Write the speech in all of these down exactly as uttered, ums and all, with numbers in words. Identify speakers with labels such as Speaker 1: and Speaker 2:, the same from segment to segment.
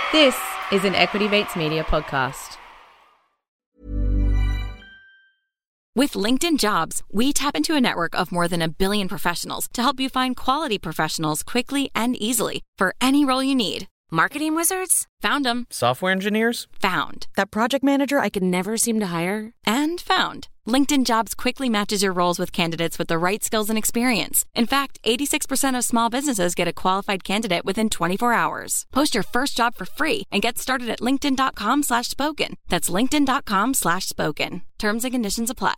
Speaker 1: This is an Equity Mates Media podcast.
Speaker 2: With LinkedIn Jobs, we tap into a network of more than a billion professionals to help you find quality professionals quickly and easily for any role you need. Marketing wizards? Found them.
Speaker 3: Software engineers?
Speaker 2: Found. That project manager I could never seem to hire? And found. LinkedIn Jobs quickly matches your roles with candidates with the right skills and experience. In fact, eighty-six percent of small businesses get a qualified candidate within twenty-four hours. Post your first job for free and get started at linkedin.com slash spoken. That's linkedin.com slash spoken. Terms and conditions apply.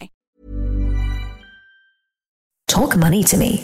Speaker 4: Talk money to me.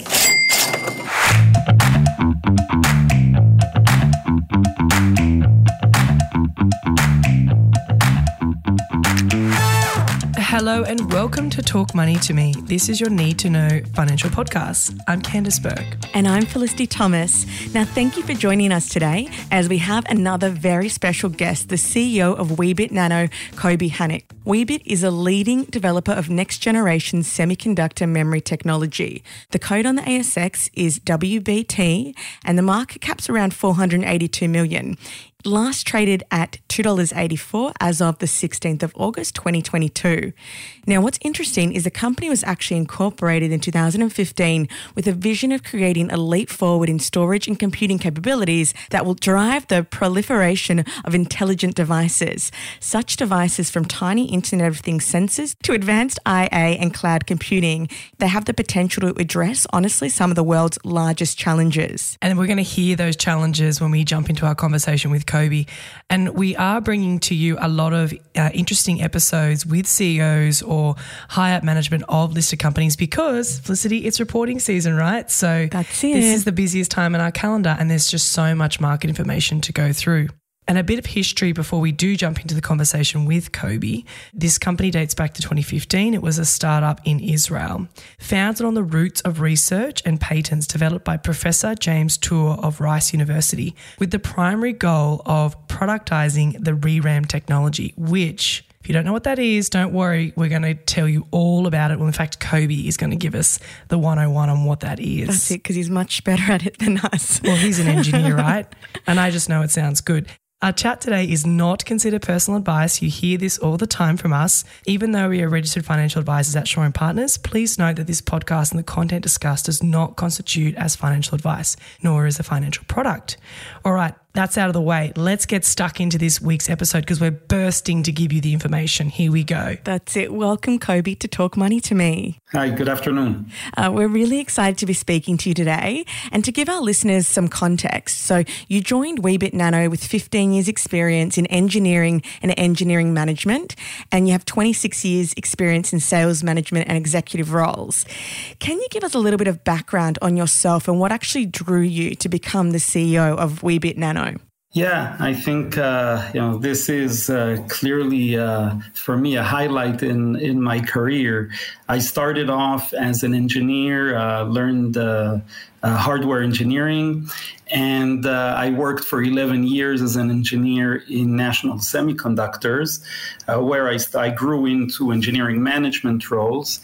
Speaker 5: Hello and welcome to Talk Money to Me. This is your need to know financial podcast. I'm Candice Burke.
Speaker 6: And I'm Felicity Thomas. Now, thank you for joining us today as we have another very special guest, the C E O of Weebit Nano, Coby Hanoch. Weebit is a leading developer of next-generation semiconductor memory technology. The code on the A S X is W B T and the market cap's around four hundred eighty-two million dollars. Last traded at two dollars eighty-four as of the sixteenth of August twenty twenty-two. Now, what's interesting is the company was actually incorporated in two thousand fifteen with a vision of creating a leap forward in storage and computing capabilities that will drive the proliferation of intelligent devices. Such devices from tiny Internet of Things sensors to advanced I A and cloud computing, they have the potential to address, honestly, some of the world's largest challenges.
Speaker 5: And we're going to hear those challenges when we jump into our conversation with Coby. And we are bringing to you a lot of uh, interesting episodes with C E Os or high-up management of listed companies because, Felicity, it's reporting season, right? So
Speaker 6: That's it.
Speaker 5: This is the busiest time in our calendar and there's just so much market information to go through. And a bit of history before we do jump into the conversation with Coby. This company dates back to twenty fifteen. It was a startup in Israel, founded on the roots of research and patents developed by Professor James Tour of Rice University, with the primary goal of productizing the R RAM technology, which, if you don't know what that is, don't worry. We're going to tell you all about it. Well, in fact, Coby is going to give us the one oh one on what that is.
Speaker 6: That's it, because he's much better at it than us.
Speaker 5: Well, he's an engineer, right? And I just know it sounds good. Our chat today is not considered personal advice. You hear this all the time from us. Even though we are registered financial advisors at Shaw and Partners, please note that this podcast and the content discussed does not constitute as financial advice, nor is a financial product. All right, that's out of the way. Let's get stuck into this week's episode because we're bursting to give you the information. Here we go.
Speaker 6: That's it. Welcome, Coby, to Talk Money to Me.
Speaker 7: Hi, good afternoon.
Speaker 6: Uh, we're really excited to be speaking to you today and to give our listeners some context. So you joined Weebit Nano with fifteen years experience in engineering and engineering management, and you have twenty-six years experience in sales management and executive roles. Can you give us a little bit of background on yourself and what actually drew you to become the C E O of Weebit Nano?
Speaker 7: Yeah, I think uh, you know this is uh, clearly uh, for me a highlight in in my career. I started off as an engineer, uh, learned uh, uh, hardware engineering, and uh, I worked for eleven years as an engineer in National Semiconductors, uh, where I, I grew into engineering management roles.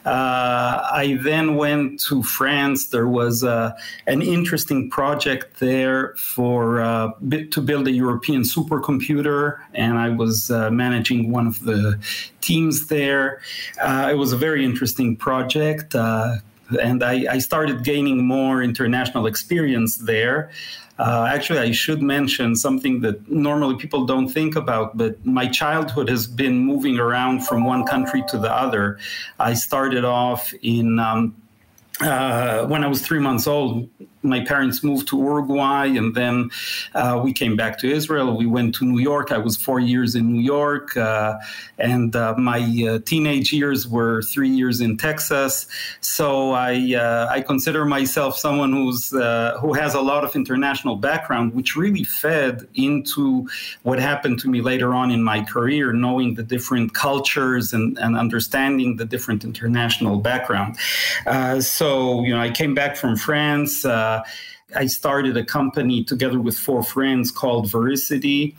Speaker 7: Uh, I then went to France. There was uh, an interesting project there for uh, to build a European supercomputer, and I was uh, managing one of the teams there. Uh, it was a very interesting project. Uh, And I, I started gaining more international experience there. Uh, actually, I should mention something that normally people don't think about, but my childhood has been moving around from one country to the other. I started off in, um, uh, when I was three months old, my parents moved to Uruguay, and then uh, we came back to Israel. We went to New York. I was four years in New York, uh, and uh, my uh, teenage years were three years in Texas. So I uh, I consider myself someone who's uh, who has a lot of international background, which really fed into what happened to me later on in my career, knowing the different cultures and, and understanding the different international background. Uh, so you know, I came back from France. Uh, I started a company together with four friends called Vericity.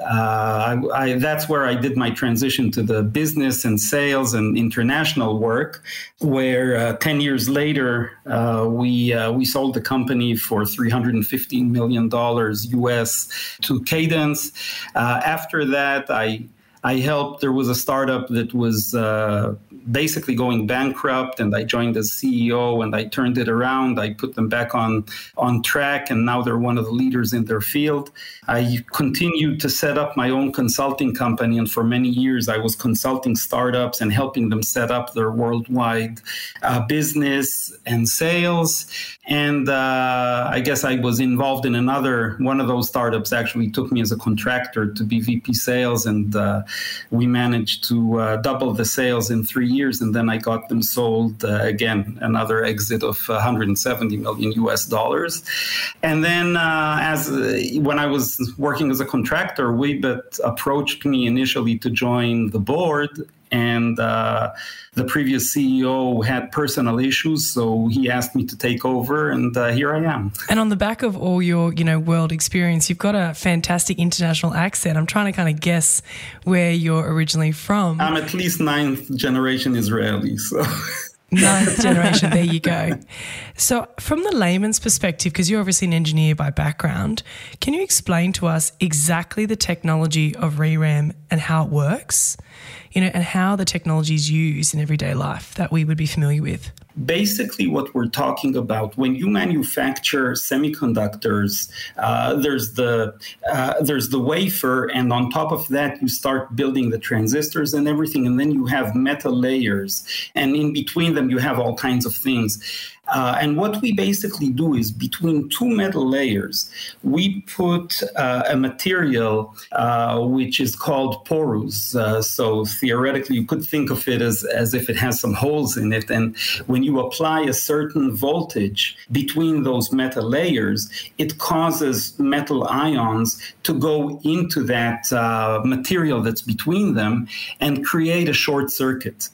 Speaker 7: Uh, I, I, that's where I did my transition to the business and sales and international work, where uh, ten years later, uh, we uh, we sold the company for three hundred fifteen million dollars U S to Cadence. Uh, after that, I I helped, there was a startup that was uh, basically going bankrupt, and I joined as C E O and I turned it around. I put them back on, on track, and now they're one of the leaders in their field. I continued to set up my own consulting company, and for many years I was consulting startups and helping them set up their worldwide uh, business and sales. And uh, I guess I was involved in another, one of those startups actually took me as a contractor to be V P sales, and uh, we managed to uh, double the sales in three years. And then I got them sold uh, again, another exit of one hundred seventy million U S dollars. And then uh, as uh, when I was working as a contractor, Weebit approached me initially to join the board. And uh, the previous C E O had personal issues, so he asked me to take over, and uh, here I am.
Speaker 5: And on the back of all your, you know, world experience, you've got a fantastic international accent. I'm trying to kind of guess where you're originally from.
Speaker 7: I'm at least ninth generation Israeli, so...
Speaker 5: Ninth generation, there you go. So from the layman's perspective, because you're obviously an engineer by background, can you explain to us exactly the technology of R E RAM and how it works, you know, and how the technology is used in everyday life that we would be familiar with?
Speaker 7: Basically, what we're talking about, when you manufacture semiconductors, uh, there's the uh, there's the wafer, and on top of that, you start building the transistors and everything, and then you have metal layers, and in between them, you have all kinds of things. Uh, and what we basically do is between two metal layers, we put uh, a material uh, which is called porous. Uh, so theoretically, you could think of it as, as if it has some holes in it. And when you apply a certain voltage between those metal layers, it causes metal ions to go into that uh, material that's between them and create a short circuit.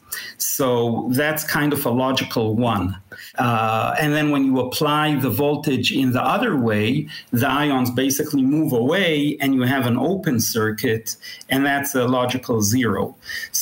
Speaker 7: So that's kind of a logical one. Uh, and then when you apply the voltage in the other way, the ions basically move away and you have an open circuit, and that's a logical zero.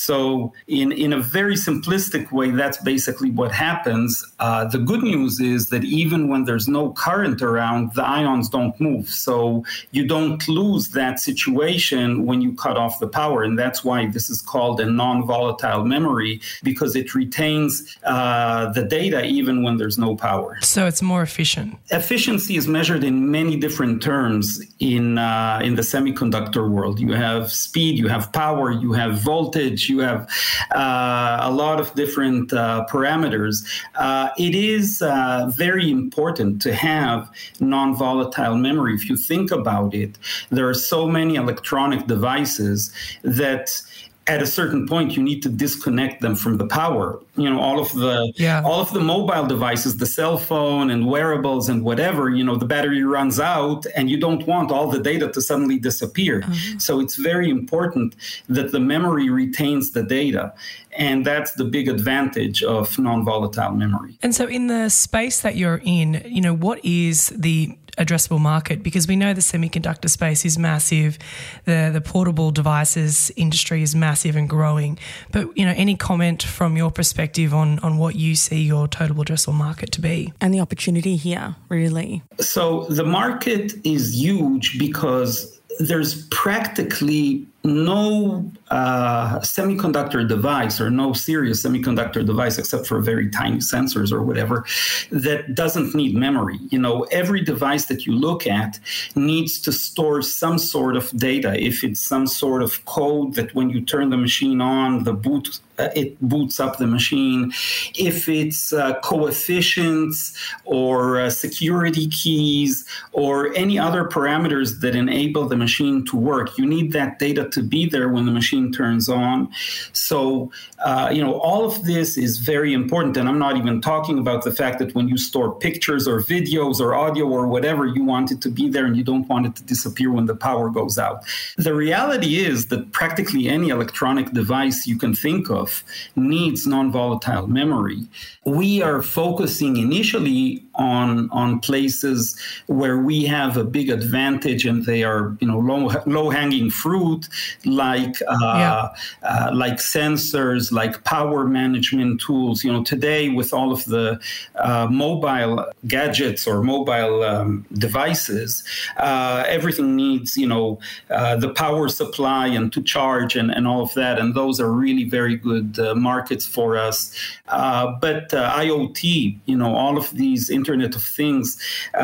Speaker 7: So in, in a very simplistic way, that's basically what happens. Uh, the good news is that even when there's no current around, the ions don't move. So you don't lose that situation when you cut off the power. And that's why this is called a non-volatile memory, because it retains uh, the data even when there's no power.
Speaker 5: So it's more efficient.
Speaker 7: Efficiency is measured in many different terms in uh, in the semiconductor world. You have speed, you have power, you have voltage, you have uh, a lot of different uh, parameters. Uh, it is uh, very important to have non-volatile memory. If you think about it, there are so many electronic devices that at a certain point, you need to disconnect them from the power. You know, all of the yeah. all of the mobile devices, the cell phone and wearables and whatever, you know, the battery runs out and you don't want all the data to suddenly disappear. Mm-hmm. So it's very important that the memory retains the data. And that's the big advantage of non-volatile memory.
Speaker 5: And so in the space that you're in, you know, what is the addressable market? Because we know the semiconductor space is massive, the the portable devices industry is massive and growing. But, you know, any comment from your perspective on, on what you see your total addressable market to be?
Speaker 6: And the opportunity here, really.
Speaker 7: So the market is huge because there's practically no uh, semiconductor device or no serious semiconductor device, except for very tiny sensors or whatever, that doesn't need memory. You know, every device that you look at needs to store some sort of data. If it's some sort of code that when you turn the machine on, the boot uh, it boots up the machine. If it's uh, coefficients or uh, security keys or any other parameters that enable the machine to work, you need that data to be there when the machine turns on. So, uh, you know, all of this is very important. And I'm not even talking about the fact that when you store pictures or videos or audio or whatever, you want it to be there and you don't want it to disappear when the power goes out. The reality is that practically any electronic device you can think of needs non-volatile memory. We are focusing initially on on places where we have a big advantage, and they are, you know, low low hanging fruit, like uh, yeah. uh, like sensors, like power management tools. You know, today with all of the uh, mobile gadgets or mobile um, devices, uh, everything needs, you know, uh, the power supply and to charge and, and all of that. And those are really very good uh, markets for us. Uh, but uh, IoT, you know, all of these Internet of Things,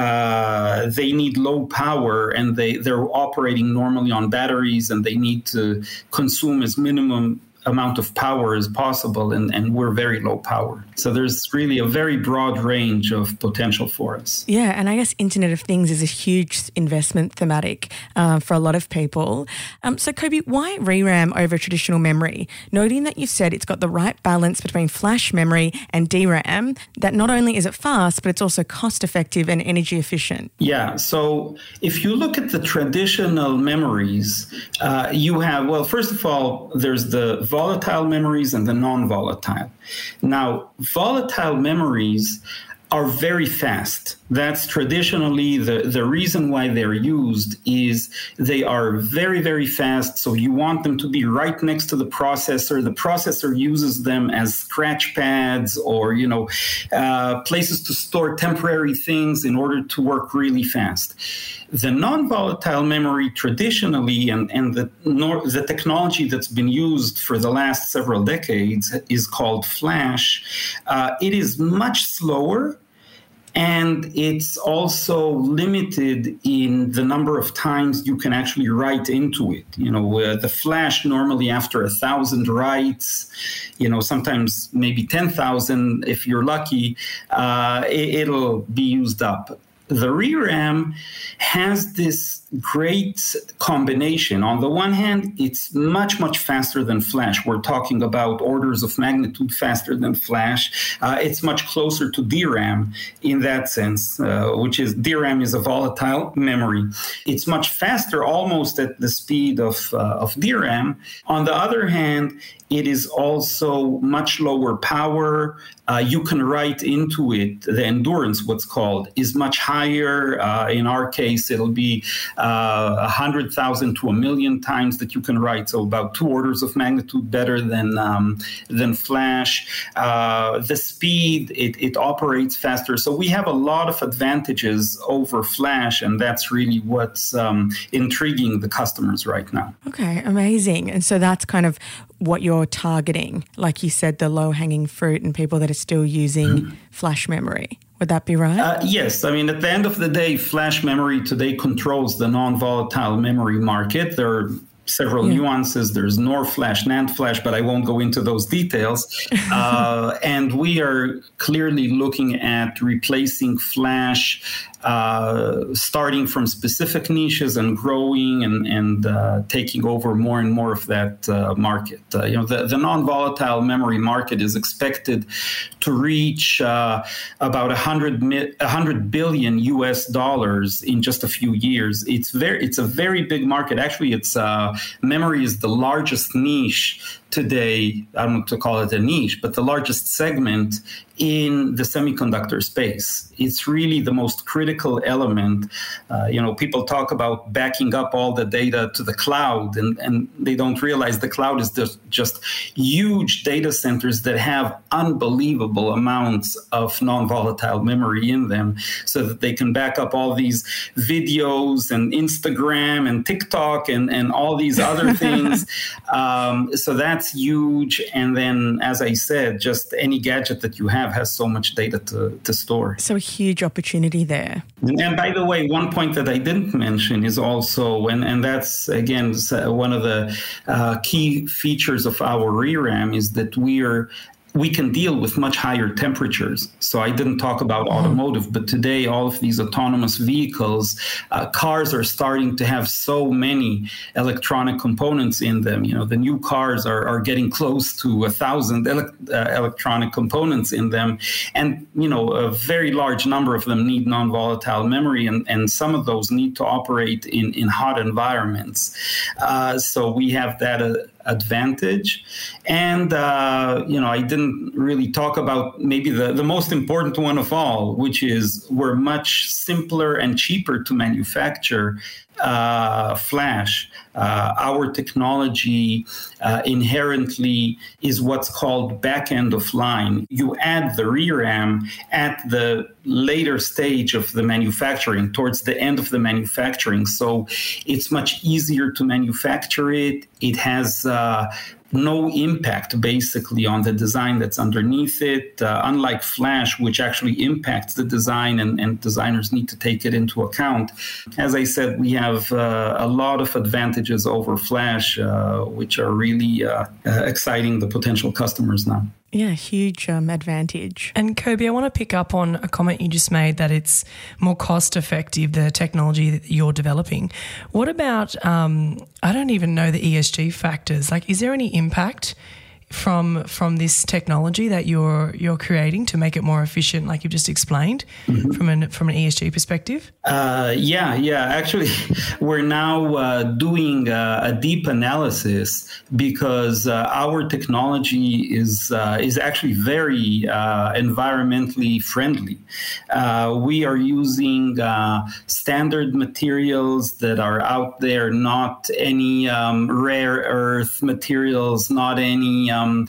Speaker 7: uh, they need low power, and they, they're operating normally on batteries, and they need to consume as minimum amount of power as possible, and, and we're very low power. So there's really a very broad range of potential for us.
Speaker 6: Yeah, and I guess Internet of Things is a huge investment thematic uh, for a lot of people. Um, so Kobi, why R RAM over traditional memory? Noting that you said it's got the right balance between flash memory and D RAM, that not only is it fast, but it's also cost effective and energy efficient.
Speaker 7: Yeah, so if you look at the traditional memories, uh, you have, well, first of all, there's the volatile memories and the non-volatile. Now, volatile memories are very fast. That's traditionally the, the reason why they're used is they are very, very fast. So you want them to be right next to the processor. The processor uses them as scratch pads or, you know, uh, places to store temporary things in order to work really fast. The non-volatile memory traditionally, and, and the, nor, the technology that's been used for the last several decades is called flash. Uh, it is much slower, and it's also limited in the number of times you can actually write into it. You know, uh, the flash normally after a thousand writes, you know, sometimes maybe ten thousand if you're lucky, uh, it, it'll be used up. The R RAM has this great combination. On the one hand, it's much, much faster than flash. We're talking about orders of magnitude faster than flash. Uh, it's much closer to D RAM in that sense, uh, which is D RAM is a volatile memory. It's much faster, almost at the speed of, uh, of D RAM. On the other hand, it is also much lower power. Uh, you can write into it. The endurance, what's called, is much higher. Uh, in our case, it'll be uh, one hundred thousand to a million times that you can write. So about two orders of magnitude better than um, than flash. Uh, the speed, it, it operates faster. So we have a lot of advantages over flash, and that's really what's um, intriguing the customers right now.
Speaker 6: Okay, amazing. And so that's kind of what you're targeting, like you said, the low-hanging fruit and people that are still using mm-hmm. flash memory. Would that be right?
Speaker 7: Uh, yes. I mean, at the end of the day, flash memory today controls the non-volatile memory market. There are several yeah. nuances. There's NOR flash, NAND flash, but I won't go into those details. uh, and we are clearly looking at replacing flash, uh, starting from specific niches and growing and, and uh, taking over more and more of that uh, market. Uh, you know, the, the non-volatile memory market is expected to reach uh, about one hundred, one hundred billion U S dollars in just a few years. It's very, it's a very big market. Actually, it's uh, memory is the largest niche today. I don't want to call it a niche, but the largest segment in the semiconductor space. It's really the most critical element. Uh, you know, people talk about backing up all the data to the cloud, and, and they don't realize the cloud is just, just huge data centers that have unbelievable amounts of non-volatile memory in them so that they can back up all these videos and Instagram and TikTok and, and all these other things. Um, so that's huge. And then, as I said, just any gadget that you have has so much data to, to store.
Speaker 6: So a huge opportunity there.
Speaker 7: And by the way, one point that I didn't mention is also, and, and that's, again, one of the uh, key features of our R RAM is that we are we can deal with much higher temperatures. So I didn't talk about automotive, but today all of these autonomous vehicles, uh, cars are starting to have so many electronic components in them. You know, the new cars are, are getting close to a thousand ele- uh, electronic components in them. And, you know, a very large number of them need non-volatile memory, and, and some of those need to operate in, in hot environments. Uh, so we have that uh, advantage. And, uh, you know, I didn't really talk about maybe the, the most important one of all, which is we're much simpler and cheaper to manufacture uh, flash. Uh, our technology uh, inherently is what's called back end of line. You add the ReRAM at the later stage of the manufacturing, towards the end of the manufacturing. So it's much easier to manufacture it. It has uh, no impact basically on the design that's underneath it, uh, unlike flash, which actually impacts the design, and, and designers need to take it into account. As I said, we have uh, a lot of advantages over flash, uh, which are really uh, uh, exciting the potential customers now.
Speaker 6: Yeah, huge um, advantage.
Speaker 5: And Kobi, I want to pick up on a comment you just made that it's more cost effective, the technology that you're developing. What about, um, I don't even know the E S G factors. Like, is there any impact from from this technology that you're you're creating to make it more efficient, like you've just explained, mm-hmm. from an from an E S G perspective?
Speaker 7: Uh, yeah, yeah. Actually, we're now uh, doing uh, a deep analysis because uh, our technology is uh, is actually very uh, environmentally friendly. Uh, we are using uh, standard materials that are out there, not any um, rare earth materials, not any um,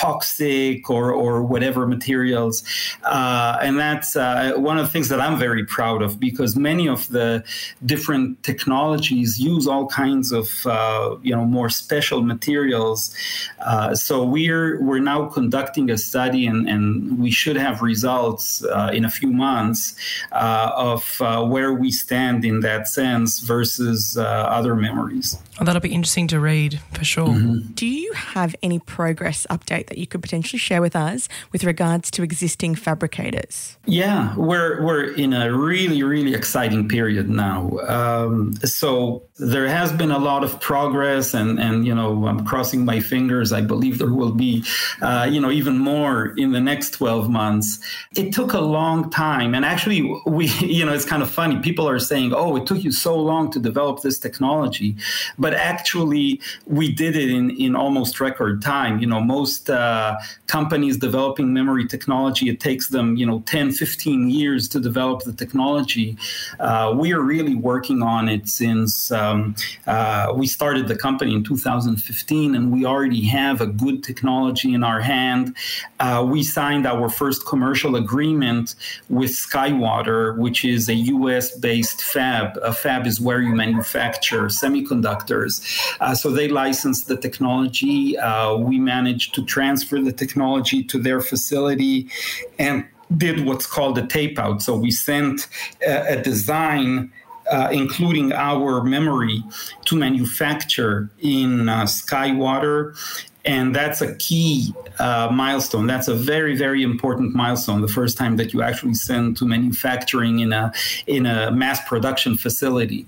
Speaker 7: toxic or or whatever materials, uh, and that's uh, one of the things that I'm very proud of, because many of the different technologies use all kinds of uh, you know more special materials. Uh, so we're we're now conducting a study, and, and we should have results uh, in a few months uh, of uh, where we stand in that sense versus uh, other memories.
Speaker 5: Oh, that'll be interesting to read for sure.
Speaker 6: Mm-hmm. Do you have any progress update that you could potentially share with us with regards to existing fabricators?
Speaker 7: Yeah, we're we're in a really, really exciting period now. Um, so there has been a lot of progress, and, and you know, I'm crossing my fingers. I believe there will be, uh, you know, even more in the next twelve months. It took a long time. And actually, we, you know, it's kind of funny. People are saying, oh, it took you so long to develop this technology. But actually, we did it in, in almost record time. You know, most uh, companies developing memory technology, it takes them, you know, ten, fifteen years to develop the technology. Uh, we are really working on it since um, uh, we started the company in two thousand fifteen, and we already have a good technology in our hand. Uh, we signed our first commercial agreement with SkyWater, which is a U S-based fab. A fab is where you manufacture semiconductors. Uh, so they licensed the technology. Uh, we managed to transfer the technology to their facility and did what's called a tape out. So we sent a, a design, uh, including our memory, to manufacture in uh, SkyWater. And that's a key uh, milestone. That's a very, very important milestone. The first time that you actually send to manufacturing in a in a mass production facility.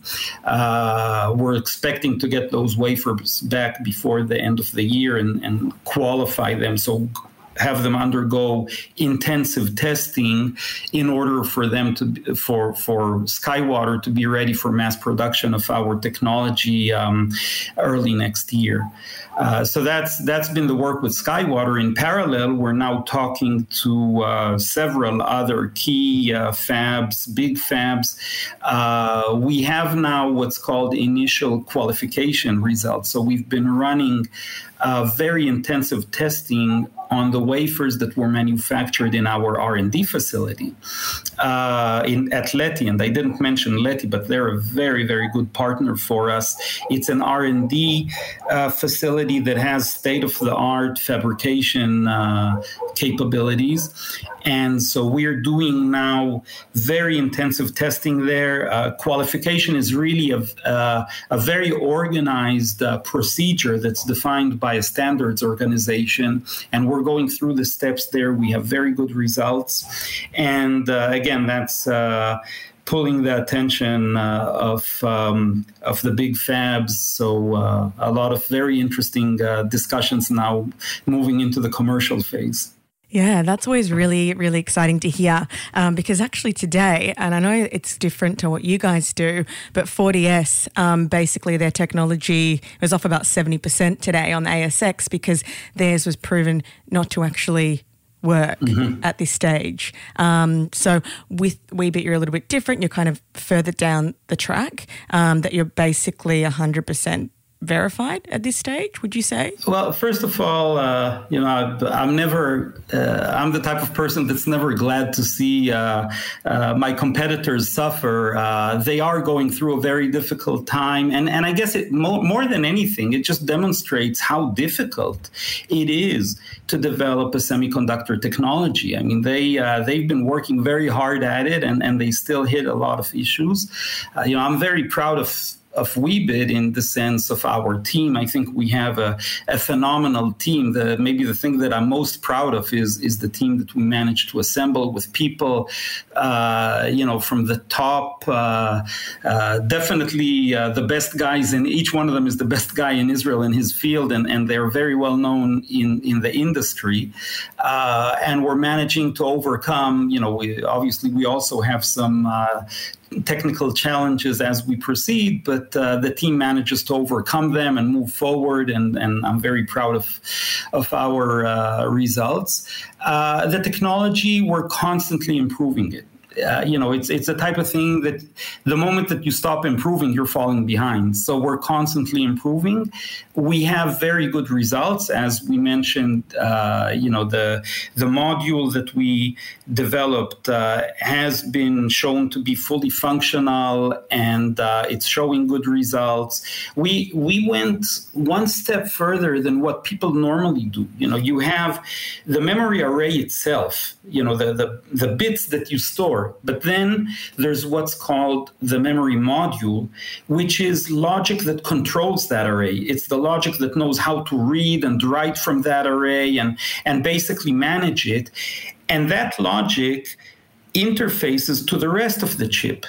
Speaker 7: Uh, we're expecting to get those wafers back before the end of the year and, and qualify them. So have them undergo intensive testing in order for them to for for SkyWater to be ready for mass production of our technology um, early next year. Uh, so that's that's been the work with SkyWater. In parallel, we're now talking to uh, several other key uh, fabs, big fabs. Uh, we have now what's called initial qualification results. So we've been running uh, very intensive testing on the wafers that were manufactured in our R and D facility uh, in, at Leti. And I didn't mention Leti, but they're a very, very good partner for us. It's an R and D uh, facility that has state-of-the-art fabrication uh, capabilities. And so we're doing now very intensive testing there. Uh, qualification is really a, uh, a very organized uh, procedure that's defined by a standards organization. And we're going through the steps there. We have very good results. And uh, again, that's uh, pulling the attention uh, of um, of the big fabs. So uh, a lot of very interesting uh, discussions now moving into the commercial phase.
Speaker 6: Yeah, that's always really, really exciting to hear um, because actually today, and I know it's different to what you guys do, but forty S, um, basically their technology was off about seventy percent today on the A S X because theirs was proven not to actually work mm-hmm. at this stage. Um, so with Weebit, you're a little bit different. You're kind of further down the track um, that you're basically one hundred percent verified at this stage, would you say?
Speaker 7: Well, first of all, uh, you know, I'm never, uh, I'm the type of person that's never glad to see uh, uh, my competitors suffer. Uh, they are going through a very difficult time. And, and I guess it more, more than anything, it just demonstrates how difficult it is to develop a semiconductor technology. I mean, they, uh, they've been working very hard at it and, and they still hit a lot of issues. Uh, you know, I'm very proud of of Weebit in the sense of our team. I think we have a, a phenomenal team. The, maybe the thing that I'm most proud of is, is the team that we managed to assemble with people, uh, you know, from the top, uh, uh, definitely uh, the best guys, and each one of them is the best guy in Israel in his field, and, and they're very well known in, in the industry. Uh, and we're managing to overcome, you know, we, obviously we also have some uh, technical challenges as we proceed, but uh, the team manages to overcome them and move forward, and, and I'm very proud of, of our uh, results. Uh, the technology, we're constantly improving it. Uh, you know, it's it's a type of thing that the moment that you stop improving, you're falling behind. So we're constantly improving. We have very good results, as we mentioned. Uh, you know, the the module that we developed uh, has been shown to be fully functional, and uh, it's showing good results. We we went one step further than what people normally do. You know, you have the memory array itself. You know, the the, the bits that you store. But then there's what's called the memory module, which is logic that controls that array. It's the logic that knows how to read and write from that array and, and basically manage it. And that logic interfaces to the rest of the chip.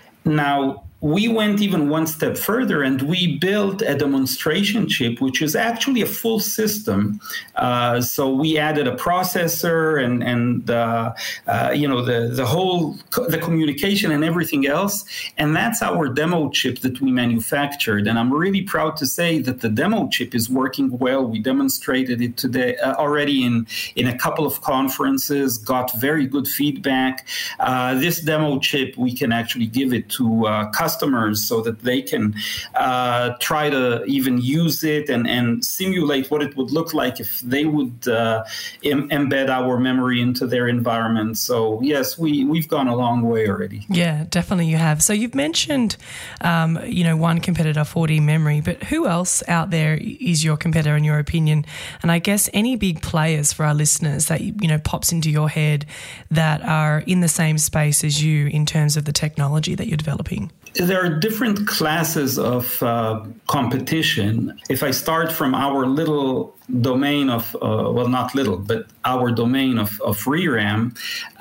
Speaker 7: Now, we went even one step further and we built a demonstration chip, which is actually a full system. Uh, so we added a processor and, and uh, uh, you know, the, the whole, co- the communication and everything else. And that's our demo chip that we manufactured. And I'm really proud to say that the demo chip is working well. We demonstrated it today uh, already in, in a couple of conferences, got very good feedback. Uh, this demo chip, we can actually give it to uh, customers customers so that they can uh, try to even use it and, and simulate what it would look like if they would uh, em- embed our memory into their environment. So yes, we, we've gone a long way already.
Speaker 5: Yeah, definitely you have. So you've mentioned, um, you know, one competitor, four D Memory, but who else out there is your competitor in your opinion? And I guess any big players for our listeners that, you know, pops into your head that are in the same space as you in terms of the technology that you're developing?
Speaker 7: There are different classes of uh, competition. If I start from our little domain of, uh, well, not little, but our domain of, of R E RAM,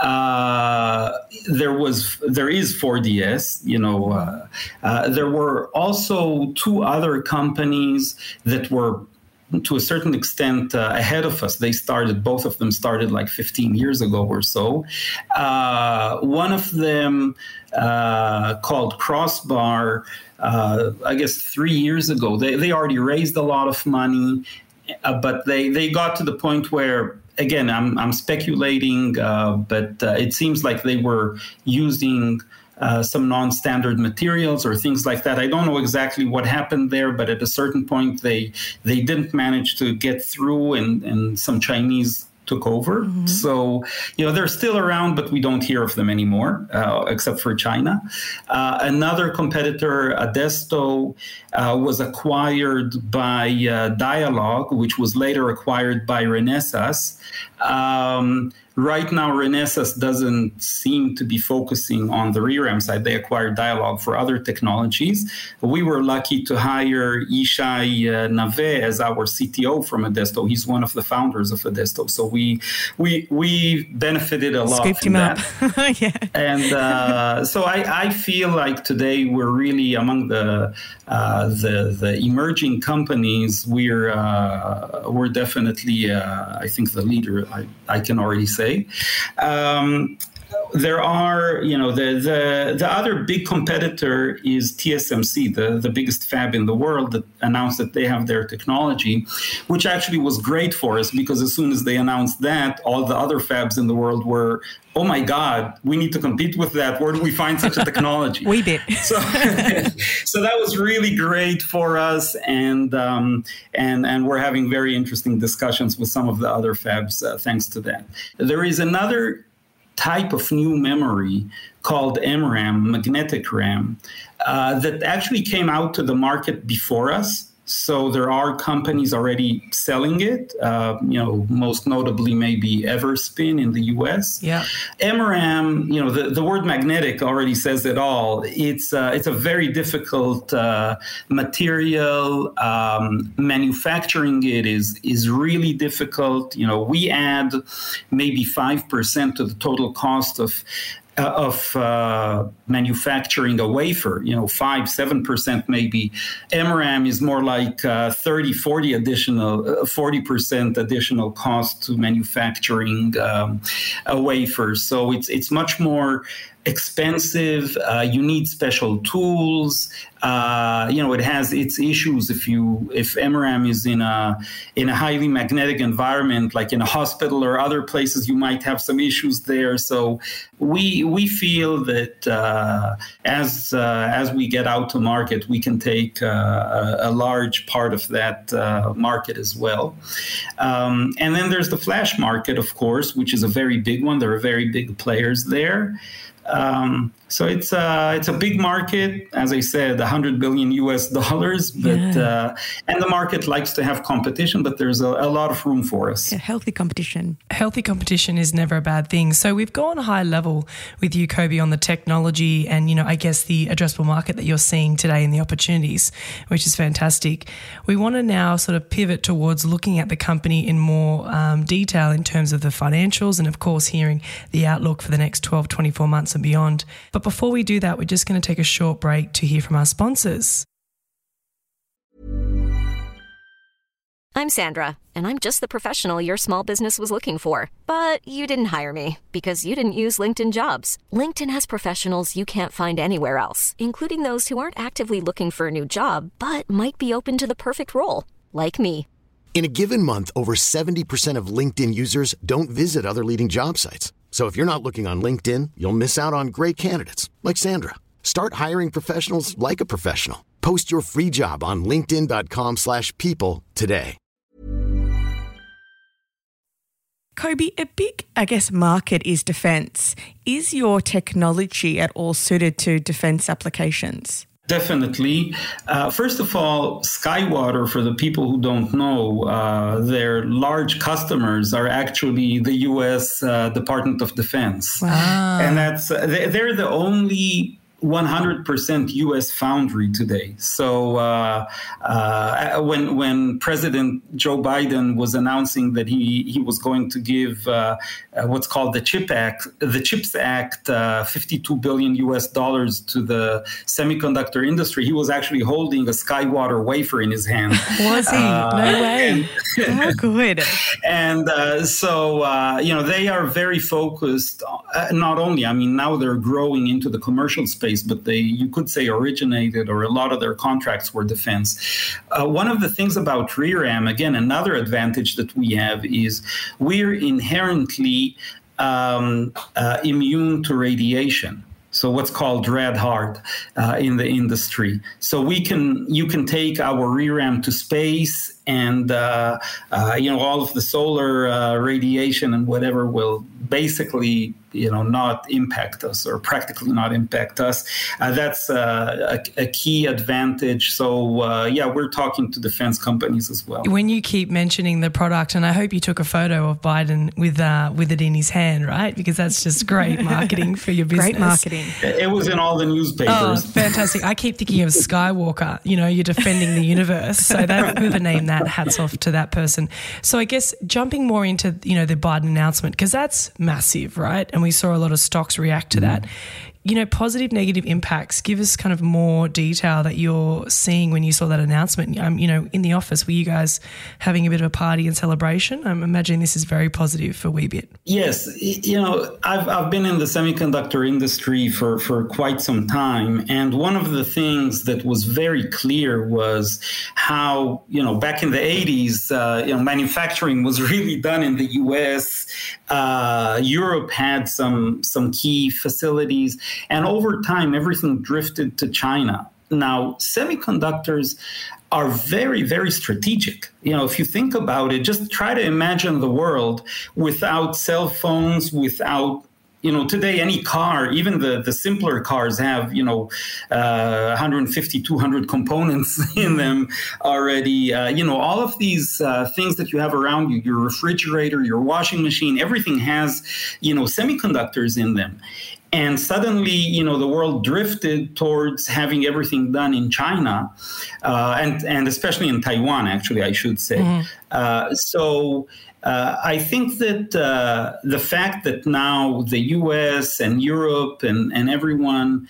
Speaker 7: uh, there was, there is four D S, you know, uh, uh, there were also two other companies that were to a certain extent uh, ahead of us. They started, both of them started like fifteen years ago or so. Uh, one of them uh, called Crossbar, uh, I guess three years ago, they, they already raised a lot of money, uh, but they, they got to the point where, again, I'm, I'm speculating, uh, but uh, it seems like they were using Uh, some non-standard materials or things like that. I don't know exactly what happened there, but at a certain point they they didn't manage to get through, and, and some Chinese took over. Mm-hmm. So, you know, they're still around, but we don't hear of them anymore, uh, except for China. Uh, another competitor, Adesto, uh, was acquired by uh, Dialog, which was later acquired by Renesas. Um, Right now, Renesas doesn't seem to be focusing on the ReRAM side. They acquired Dialog for other technologies. We were lucky to hire Yishai uh, Nave as our C T O from Adesto. He's one of the founders of Adesto. So we we we benefited a lot
Speaker 6: Scooped
Speaker 7: from
Speaker 6: him
Speaker 7: that.
Speaker 6: up. Yeah.
Speaker 7: And uh, so I, I feel like today we're really among the uh, the the emerging companies. We're uh, we're definitely uh, I think the leader. I, I can already say. Um, there are, you know, the, the the other big competitor is T S M C, the, the biggest fab in the world, that announced that they have their technology, which actually was great for us because as soon as they announced that, all the other fabs in the world were, oh my God, we need to compete with that. Where do we find such a technology?
Speaker 6: Weebit.
Speaker 7: So, so that was really great for us, and um, and and we're having very interesting discussions with some of the other fabs uh, thanks to that. There is another type of new memory called M RAM, magnetic RAM, uh, that actually came out to the market before us. So there are companies already selling it, uh, you know, most notably maybe Everspin in the U S.
Speaker 5: Yeah.
Speaker 7: M RAM, you know, the, the word magnetic already says it all. It's uh, it's a very difficult uh, material. Um, manufacturing it is is really difficult. You know, we add maybe five percent to the total cost of of uh, manufacturing a wafer, you know, five, seven percent maybe. M RAM is more like uh, thirty, forty additional, uh, forty percent additional cost to manufacturing um, a wafer. So it's it's much more expensive. Uh, you need special tools. Uh, you know, it has its issues if you if M RAM is in a in a highly magnetic environment, like in a hospital or other places, you might have some issues there. So we we feel that uh, as uh, as we get out to market, we can take uh, a, a large part of that uh, market as well. Um, and then there's the flash market, of course, which is a very big one. There are very big players there. Um, so it's uh, it's a big market, as I said, one hundred billion U S dollars. But
Speaker 6: Yeah.
Speaker 7: uh, and the market likes to have competition, but there's a, a lot of room for us.
Speaker 6: Yeah, healthy competition.
Speaker 5: Healthy competition is never a bad thing. So we've gone high level with you, Kobi, on the technology and, you know, I guess the addressable market that you're seeing today and the opportunities, which is fantastic. We want to now sort of pivot towards looking at the company in more um, detail in terms of the financials and, of course, hearing the outlook for the next twelve, twenty-four months and beyond. But before we do that, we're just going to take a short break to hear from our sponsors.
Speaker 3: I'm Sandra, and I'm just the professional your small business was looking for. But you didn't hire me because you didn't use LinkedIn Jobs. LinkedIn has professionals you can't find anywhere else, including those who aren't actively looking for a new job, but might be open to the perfect role, like me.
Speaker 8: In a given month, over seventy percent of LinkedIn users don't visit other leading job sites. So if you're not looking on LinkedIn, you'll miss out on great candidates like Sandra. Start hiring professionals like a professional. Post your free job on linkedin.com slash people today.
Speaker 6: Kobi, a big, I guess, market is defence. Is your technology at all suited to defence applications?
Speaker 7: Definitely. Uh, first of all, SkyWater, for the people who don't know, uh, their large customers are actually the U S uh, Department of Defense.
Speaker 5: Wow.
Speaker 7: And that's uh, they're the only one hundred percent U S foundry today. So uh, uh, when when President Joe Biden was announcing that he he was going to give uh, uh, what's called the CHIP Act, the CHIPS Act, uh, fifty-two billion U S dollars to the semiconductor industry, he was actually holding a SkyWater wafer in his hand.
Speaker 6: Was he?
Speaker 7: Uh,
Speaker 6: no way. How good.
Speaker 7: And uh, so, uh, you know, they are very focused, uh, not only, I mean, now they're growing into the commercial space, but they, you could say, originated, or a lot of their contracts were defense. Uh, one of the things about ReRAM, again, another advantage that we have is we're inherently um, uh, immune to radiation. So what's called rad hard uh, in the industry. So we can, you can take our ReRAM to space, and uh, uh, you know, all of the solar uh, radiation and whatever will basically you know, not impact us or practically not impact us. Uh, that's uh, a, a key advantage. So, uh, yeah, we're talking to defense companies as well.
Speaker 5: When you keep mentioning the product, and I hope you took a photo of Biden with uh, with it in his hand, right? Because that's just great marketing for your business.
Speaker 6: Great marketing.
Speaker 7: It was in all the newspapers.
Speaker 5: Oh, fantastic. I keep thinking of Skywalker. You know, you're defending the universe. So that, whoever named that, hats off to that person. So I guess jumping more into, you know, the Biden announcement, because that's massive, right? And we saw a lot of stocks react to that. You know, positive, negative impacts. Give us kind of more detail that you're seeing when you saw that announcement. Um, you know, in the office, were you guys having a bit of a party and celebration? I'm imagining this is very positive for Weebit.
Speaker 7: Yes. You know, I've I've been in the semiconductor industry for, for quite some time. And one of the things that was very clear was how, you know, back in the eighties, uh, you know, manufacturing was really done in the U S. Uh, Europe had some some key facilities. And over time, everything drifted to China. Now, semiconductors are very, very strategic. You know, if you think about it, just try to imagine the world without cell phones, without, you know, today any car, even the, the simpler cars have, you know, uh, one hundred fifty, two hundred components in them already. Uh, you know, all of these uh, things that you have around you, your refrigerator, your washing machine, everything has, you know, semiconductors in them. And suddenly, you know, the world drifted towards having everything done in China, uh, and and especially in Taiwan, actually, I should say. Mm-hmm. Uh, so uh, I think that uh, the fact that now the U S and Europe and, and everyone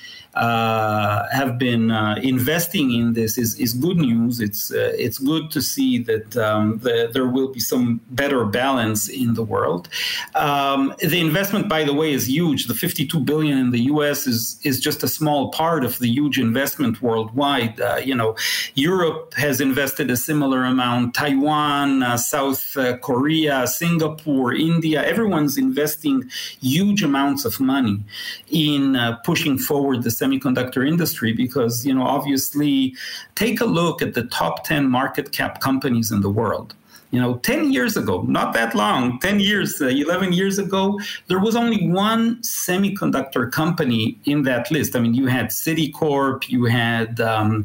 Speaker 7: uh, have been uh, investing in this is, is good news. It's uh, it's good to see that um, the, there will be some better balance in the world. Um, the investment, by the way, is huge. The fifty-two billion dollars in the U S is is just a small part of the huge investment worldwide. Uh, you know, Europe has invested a similar amount. Taiwan, uh, South uh, Korea, Singapore, India, everyone's investing huge amounts of money in uh, pushing forward the semiconductor industry because, you know, obviously, take a look at the top ten market cap companies in the world. You know, ten years ago, not that long, ten years, uh, eleven years ago, there was only one semiconductor company in that list. I mean, you had Citicorp, you had um,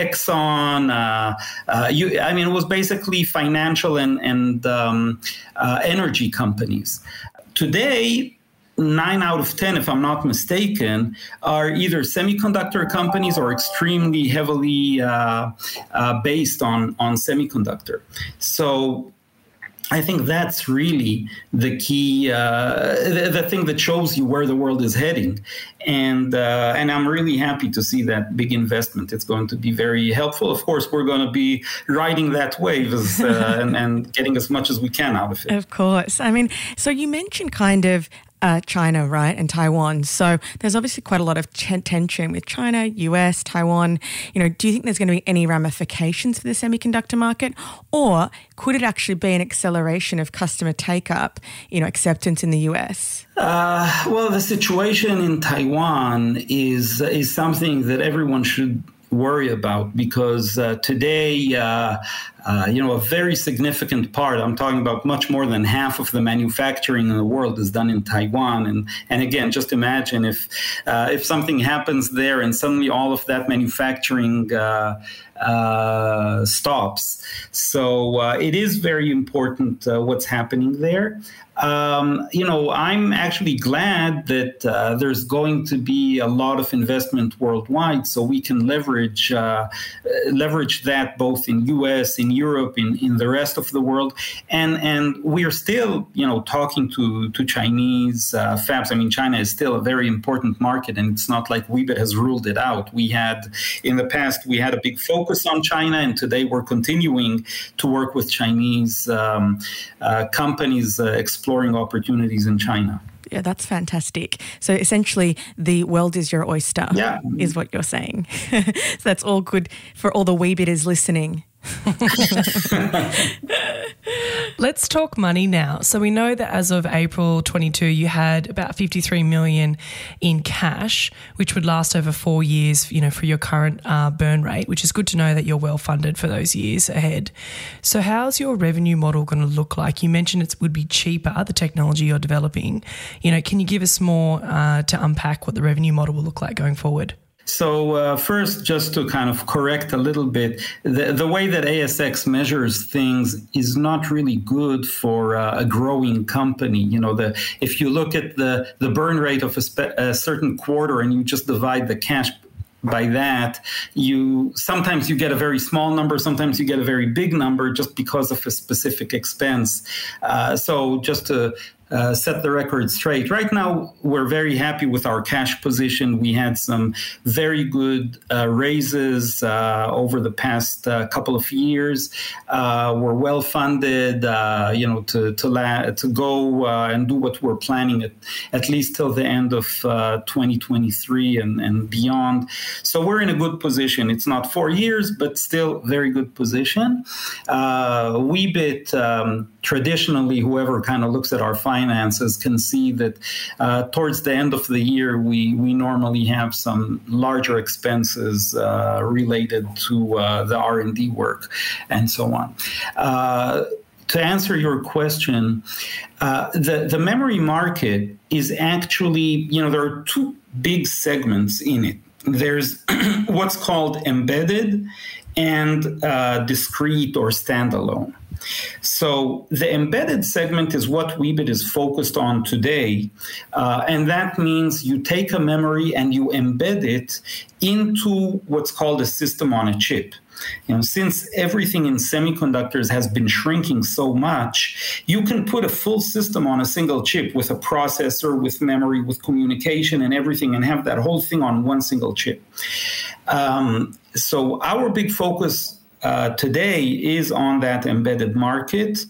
Speaker 7: Exxon. Uh, uh, you, I mean, it was basically financial and, and um, uh, energy companies. Today, nine out of ten, if I'm not mistaken, are either semiconductor companies or extremely heavily uh, uh, based on, on semiconductor. So I think that's really the key, uh, the, the thing that shows you where the world is heading. And uh, and I'm really happy to see that big investment. It's going to be very helpful. Of course, we're going to be riding that wave as, uh, and, and getting as much as we can out of it.
Speaker 6: Of course. I mean, so you mentioned kind of Uh, China, right, and Taiwan. So there's obviously quite a lot of t- tension with China, U S, Taiwan. You know, do you think there's going to be any ramifications for the semiconductor market, or could it actually be an acceleration of customer take-up, you know, acceptance in the U S?
Speaker 7: Uh, well, the situation in Taiwan is is something that everyone should worry about because uh, today, uh, uh, you know, a very significant part, I'm talking about much more than half of the manufacturing in the world is done in Taiwan. And, and again, just imagine if, uh, if something happens there and suddenly all of that manufacturing uh, uh, stops. So uh, it is very important uh, what's happening there. Um, you know, I'm actually glad that uh, there's going to be a lot of investment worldwide, so we can leverage uh, leverage that both in U S, in Europe, in, in the rest of the world, and and we are still, you know, talking to to Chinese uh, fabs. I mean, China is still a very important market, and it's not like Weebit has ruled it out. We had in the past we had a big focus on China, and today we're continuing to work with Chinese um, uh, companies uh, exploring opportunities in China.
Speaker 6: Yeah, that's fantastic. So essentially, the world is your oyster,
Speaker 7: yeah.
Speaker 6: is what you're saying. So that's all good for all the Weebitters listening.
Speaker 5: Let's talk money now. So we know that as of April twenty-two, you had about fifty-three million in cash, which would last over four years, you know, for your current uh, burn rate, which is good to know that you're well funded for those years ahead. So how's your revenue model going to look like? You mentioned it would be cheaper, the technology you're developing. You know, can you give us more uh, to unpack what the revenue model will look like going forward?
Speaker 7: So uh, first, just to kind of correct a little bit, the, the way that A S X measures things is not really good for uh, a growing company. You know, the if you look at the, the burn rate of a, spe- a certain quarter and you just divide the cash by that, you sometimes you get a very small number, sometimes you get a very big number just because of a specific expense. Uh, so just to Uh, set the record straight. Right now, we're very happy with our cash position. We had some very good uh, raises uh, over the past uh, couple of years. Uh, we're well funded, uh, you know, to to, la- to go uh, and do what we're planning at, at least till the end of uh, twenty twenty-three and, and beyond. So we're in a good position. It's not four years, but still very good position. Uh, Weebit, um, traditionally, whoever kind of looks at our finances can see that uh, towards the end of the year, we, we normally have some larger expenses uh, related to uh, the R and D work and so on. Uh, to answer your question, uh, the, the memory market is actually, you know, there are two big segments in it. There's what's called embedded and uh, discrete or standalone. So the embedded segment is what Weebit is focused on today. Uh, and that means you take a memory and you embed it into what's called a system on a chip. You know, since everything in semiconductors has been shrinking so much, you can put a full system on a single chip with a processor, with memory, with communication and everything, and have that whole thing on one single chip. Um, so our big focus uh, today is on that embedded market.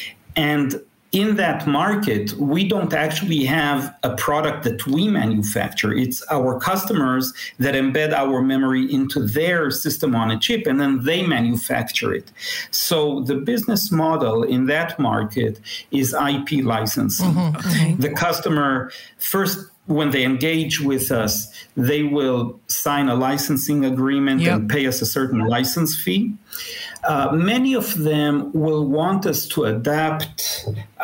Speaker 7: And in that market, we don't actually have a product that we manufacture. It's our customers that embed our memory into their system on a chip, and then they manufacture it. So the business model in that market is I P licensing. Mm-hmm. Okay. The customer first, when they engage with us, they will sign a licensing agreement yep. and pay us a certain license fee. Uh, many of them will want us to adapt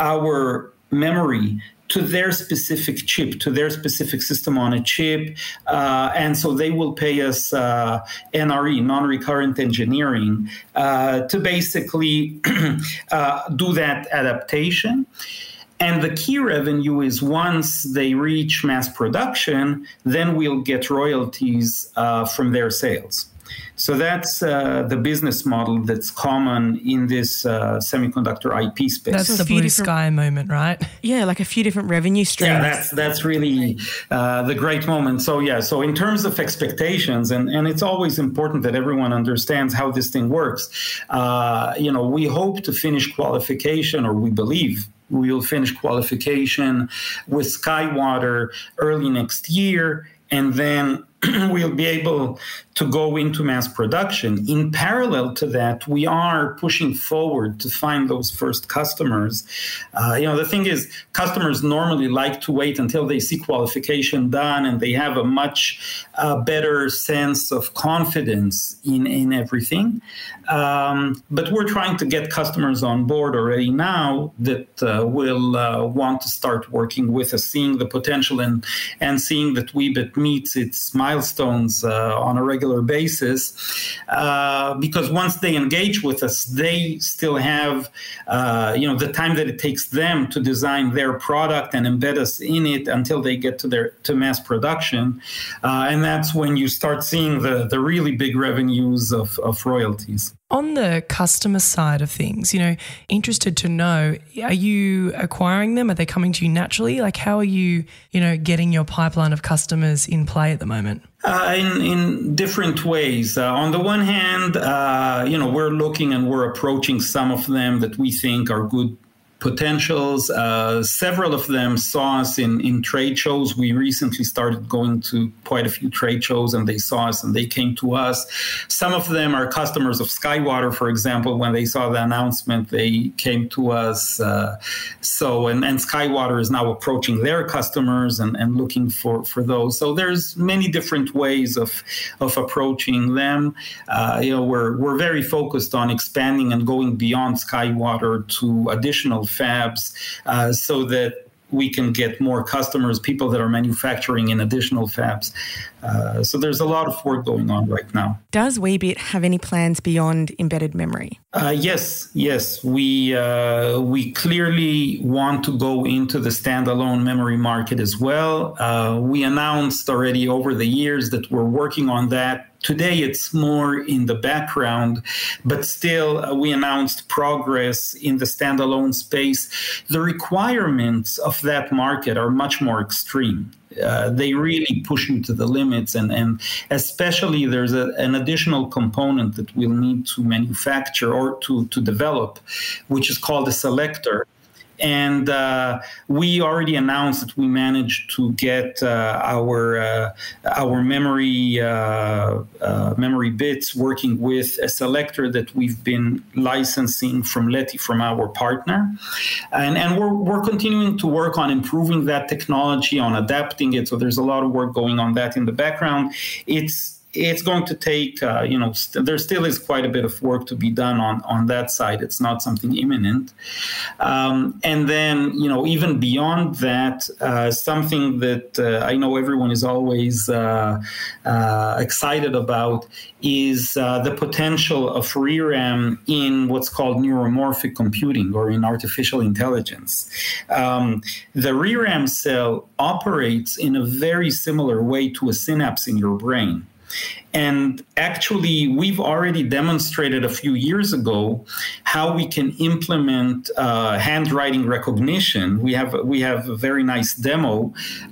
Speaker 7: our memory to their specific chip, to their specific system on a chip. Uh, and so they will pay us uh, N R E, non-recurrent engineering, uh, to basically uh, do that adaptation. And the key revenue is once they reach mass production, then we'll get royalties uh, from their sales. So that's uh, the business model that's common in this uh, semiconductor I P space.
Speaker 5: That's the blue sky moment, right?
Speaker 6: Yeah, like a few different revenue streams.
Speaker 7: Yeah, that's that's really uh, the great moment. So yeah, so in terms of expectations, and, and it's always important that everyone understands how this thing works. Uh, you know, we hope to finish qualification, or we believe we will finish qualification with SkyWater early next year, and then we'll be able to go into mass production. In parallel to that, we are pushing forward to find those first customers. Uh, you know, the thing is, customers normally like to wait until they see qualification done and they have a much uh, better sense of confidence in, in everything. Um, but we're trying to get customers on board already now that uh, will uh, want to start working with us, seeing the potential and, and seeing that Weebit meets its milestones uh, on a regular basis, uh, because once they engage with us, they still have, uh, you know, the time that it takes them to design their product and embed us in it until they get to their to mass production, uh, and that's when you start seeing the the really big revenues of, of royalties.
Speaker 5: On the customer side of things, you know, interested to know, are you acquiring them? Are they coming to you naturally? Like, how are you, you know, getting your pipeline of customers in play at the moment?
Speaker 7: Uh, in, in different ways. Uh, on the one hand, uh, you know, we're looking and we're approaching some of them that we think are good potentials. Uh, several of them saw us in, in trade shows. We recently started going to quite a few trade shows, and they saw us and they came to us. Some of them are customers of SkyWater, for example. When they saw the announcement, they came to us. Uh, so, and, and SkyWater is now approaching their customers and, and looking for, for those. So there's many different ways of of approaching them. Uh, you know, we're we're very focused on expanding and going beyond SkyWater to additional fabs, uh, so that we can get more customers, people that are manufacturing in additional fabs. Uh, so there's a lot of work going on right now.
Speaker 6: Does Weebit have any plans beyond embedded memory?
Speaker 7: Uh, yes, yes. We uh, we clearly want to go into the standalone memory market as well. Uh, we announced already over the years that we're working on that. Today, it's more in the background, but still, uh, we announced progress in the standalone space. The requirements of that market are much more extreme. Uh, they really push you to the limits, and, and especially there's a, an additional component that we'll need to manufacture or to, to develop, which is called a selector. And uh, we already announced that we managed to get uh, our uh, our memory uh, uh, memory bits working with a selector that we've been licensing from Leti, from our partner, and and we're we're continuing to work on improving that technology, on adapting it. So there's a lot of work going on that in the background. It's It's going to take, uh, you know, st- there still is quite a bit of work to be done on, on that side. It's not something imminent. Um, and then, you know, even beyond that, uh, something that uh, I know everyone is always uh, uh, excited about is uh, the potential of ReRAM in what's called neuromorphic computing, or in artificial intelligence. Um, the ReRAM cell operates in a very similar way to a synapse in your brain. And actually, we've already demonstrated a few years ago how we can implement uh, handwriting recognition. We have we have a very nice demo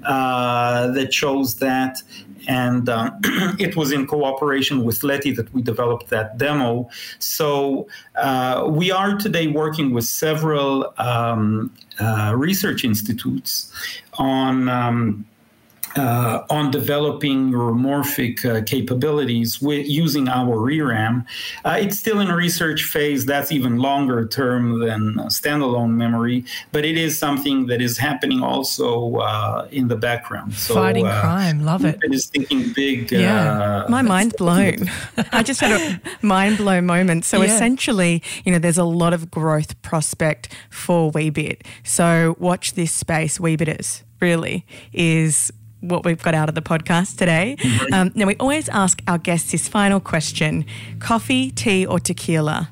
Speaker 7: uh, that shows that. And uh, it was in cooperation with Leti that we developed that demo. So uh, we are today working with several um, uh, research institutes on um, Uh, on developing neuromorphic uh, capabilities with using our ReRAM. Uh, it's still in a research phase. That's even longer term than uh, standalone memory, but it is something that is happening also uh, in the background. So,
Speaker 5: Fighting
Speaker 7: uh,
Speaker 5: crime, love it.
Speaker 7: It is thinking big.
Speaker 5: Yeah,
Speaker 7: uh,
Speaker 6: my mind's blown. I just had a mind blown moment. So
Speaker 5: Yeah.
Speaker 6: essentially, you know, there's a lot of growth prospect for Weebit. So watch this space. Weebiters really is what we've got out of the podcast today. Mm-hmm. Um, now, we always ask our guests this final question: coffee, tea, or tequila?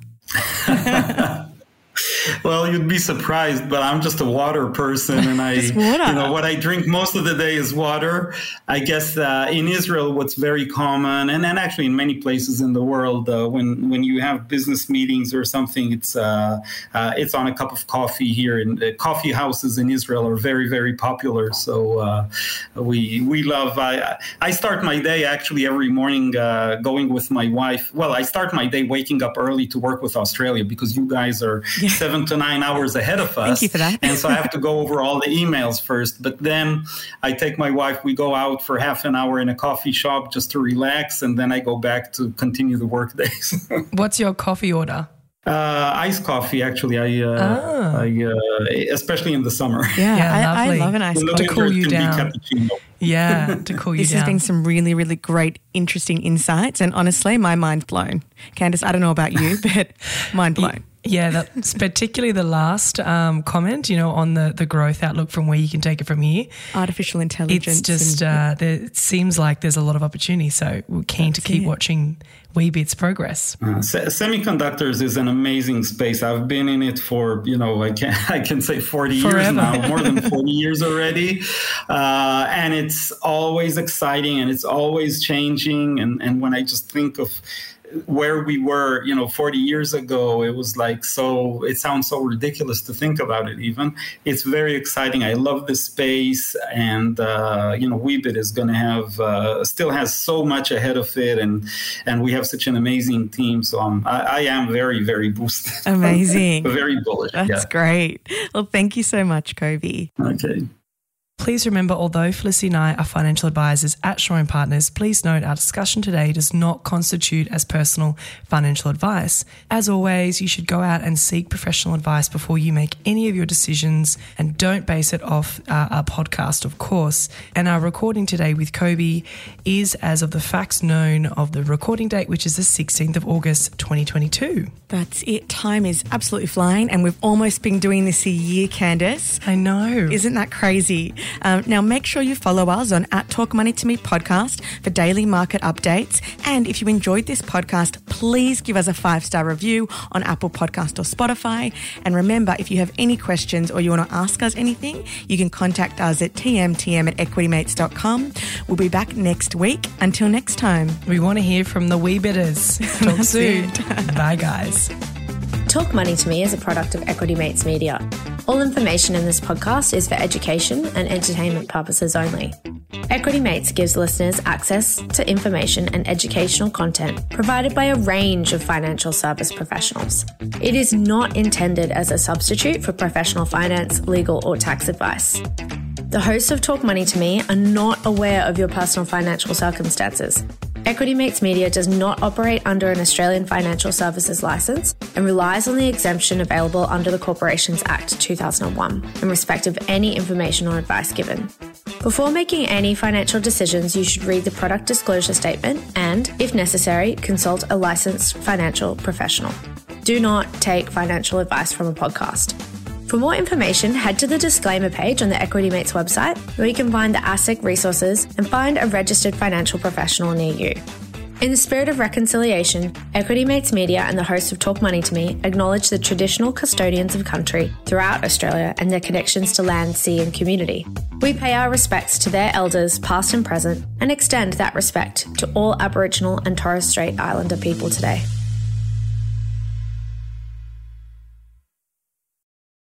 Speaker 7: Well, you'd be surprised, but I'm just a water person, and I,
Speaker 6: Just water.
Speaker 7: you know, what I drink most of the day is water. I guess uh, in Israel, what's very common, and, and actually in many places in the world, uh, when when you have business meetings or something, it's uh, uh, it's on a cup of coffee here. And the coffee houses in Israel are very, very popular. So uh, we we love. I I start my day actually every morning uh, going with my wife. Well, I start my day waking up early to work with Australia, because you guys are yeah. seven to nine hours ahead of us.
Speaker 6: Thank you for that.
Speaker 7: And so I have to go over all the emails first. But then I take my wife, we go out for half an hour in a coffee shop just to relax, and then I go back to continue the work days.
Speaker 5: What's your coffee order?
Speaker 7: Uh, iced coffee, actually. I, uh,
Speaker 5: oh.
Speaker 7: I uh, especially in the summer.
Speaker 6: Yeah,
Speaker 5: Yeah,
Speaker 6: I,
Speaker 5: lovely.
Speaker 6: I love an iced
Speaker 7: In the
Speaker 6: coffee.
Speaker 5: To cool
Speaker 7: winter, it
Speaker 5: you
Speaker 7: can be
Speaker 5: down.
Speaker 7: cappuccino.
Speaker 5: Yeah, to cool you
Speaker 6: This
Speaker 5: down.
Speaker 6: has been some really, really great, interesting insights. And honestly, my mind's blown. Candice, I don't know about you, but mind blown.
Speaker 5: Yeah, that's particularly the last um, comment, you know, on the, the growth outlook from where you can take it from here.
Speaker 6: Artificial intelligence.
Speaker 5: It's just,
Speaker 6: and,
Speaker 5: uh, there, it seems like there's a lot of opportunity. So we're keen to keep
Speaker 6: it.
Speaker 5: watching Weebit's progress.
Speaker 7: Uh, se- semiconductors is an amazing space. I've been in it for, you know, I can I can say forty years
Speaker 5: Forever.
Speaker 7: now, more than forty years already. Uh, and it's always exciting, and it's always changing. And, and when I just think of where we were, you know, forty years ago, it was like, so it sounds so ridiculous to think about it even. It's very exciting. I love this space. And, uh, you know, Weebit is going to have, uh, still has so much ahead of it. And, and we have such an amazing team. So um, I, I am very, very boosted.
Speaker 6: Amazing.
Speaker 7: Very bullish.
Speaker 6: That's
Speaker 7: yeah.
Speaker 6: great. Well, thank you so much, Kobe.
Speaker 7: Okay.
Speaker 5: Please remember, although Felicity and I are financial advisors at Shaw and Partners, please note our discussion today does not constitute as personal financial advice. As always, you should go out and seek professional advice before you make any of your decisions, and don't base it off uh, our podcast, of course. And our recording today with Kobe is as of the facts known of the recording date, which is the sixteenth of August, twenty twenty-two.
Speaker 6: That's it. Time is absolutely flying, and we've almost been doing this a year, Candice.
Speaker 5: I know.
Speaker 6: Isn't that crazy? Um, now, make sure you follow us on at Talk Money to Me podcast for daily market updates. And if you enjoyed this podcast, please give us a five-star review on Apple Podcast or Spotify. And remember, if you have any questions or you want to ask us anything, you can contact us at t m t m at equity mates dot com. We'll be back next week. Until next time.
Speaker 5: We want to hear from the Weebitters. Talk soon. Bye, guys.
Speaker 1: Talk Money to Me is a product of Equity Mates Media. All information in this podcast is for education and entertainment purposes only. Equity Mates gives listeners access to information and educational content provided by a range of financial service professionals. It is not intended as a substitute for professional finance, legal, or tax advice. The hosts of Talk Money to Me are not aware of your personal financial circumstances. Equity Mates Media does not operate under an Australian Financial Services licence and relies on the exemption available under the Corporations Act two thousand one in respect of any information or advice given. Before making any financial decisions, you should read the product disclosure statement and, if necessary, consult a licensed financial professional. Do not take financial advice from a podcast. For more information, head to the disclaimer page on the Equity Mates website, where you can find the A S I C resources and find a registered financial professional near you. In the spirit of reconciliation, Equity Mates Media and the hosts of Talk Money to Me acknowledge the traditional custodians of country throughout Australia and their connections to land, sea and community. We pay our respects to their elders, past and present, and extend that respect to all Aboriginal and Torres Strait Islander people today.